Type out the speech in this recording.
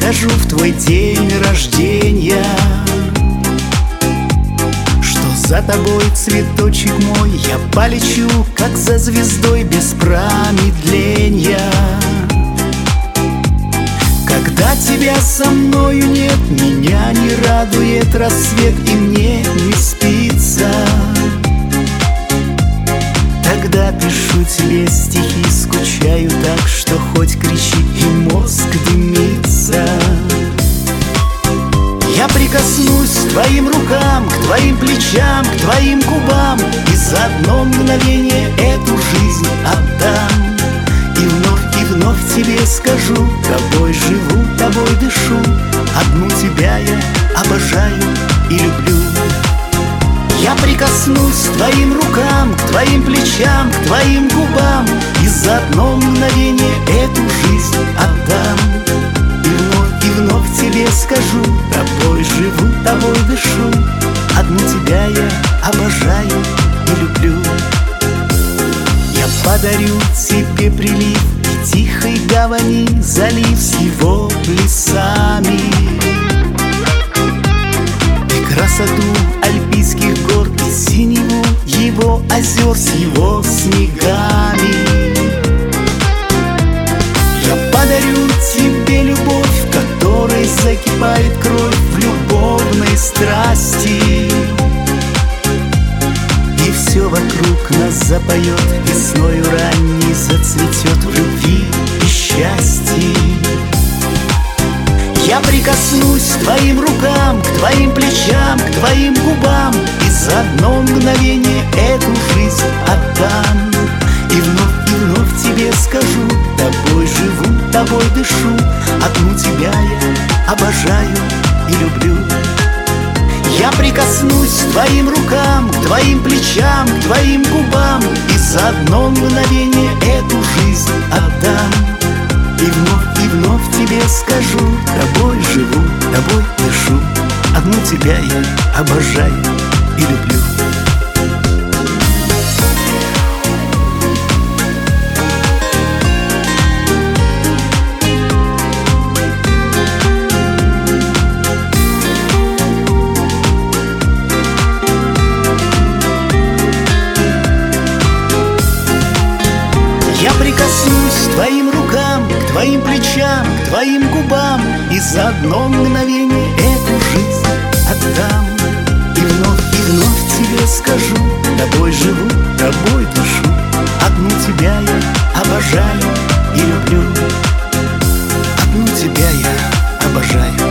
скажу в твой день рождения, что за тобой, цветочек мой, я полечу, как за звездой, без промедления. Когда тебя со мною нет, меня не радует рассвет, и мне не спится. Тогда пишу тебе стихи, скучаю так, что хоть кричи, и мозг дымится. Я прикоснусь к твоим рукам, к твоим плечам, к твоим губам, и за одно мгновение эту жизнь отдам. И вновь тебе скажу: тобой живу, тобой дышу, одну тебя я обожаю и люблю. Я прикоснусь к твоим рукам, к твоим плечам, к твоим губам, и за одно мгновение эту жизнь отдам. И вновь тебе скажу: тобой живу, тобой дышу, одну тебя я обожаю и люблю. Я подарю тебе прилив и тихой гавани залив с его плясами, и красоту альпийских гор, и синеву его озер с его снегами. Я подарю тебе любовь, в которой закипает кровь в любовной страсти, и все вокруг нас запоет, весною ранней зацветет в любви и счастье. Я прикоснусь к твоим рукам, к твоим плечам, к твоим губам, и за одно мгновение эту жизнь отдам. И вновь тебе скажу: тобой живу, тобой дышу, одну тебя я обожаю и люблю. Я прикоснусь к твоим рукам, к твоим плечам, к твоим губам, и за одно мгновение эту жизнь отдам. И вновь тебе скажу: тобой живу, тобой дышу, одну тебя я обожаю и люблю. Я прикоснусь к твоим рукам, к твоим плечам, к твоим губам, и за одно мгновение эту жизнь отдам. И вновь тебе скажу: тобой живу, тобой дышу, одну тебя я обожаю и люблю, одну тебя я обожаю.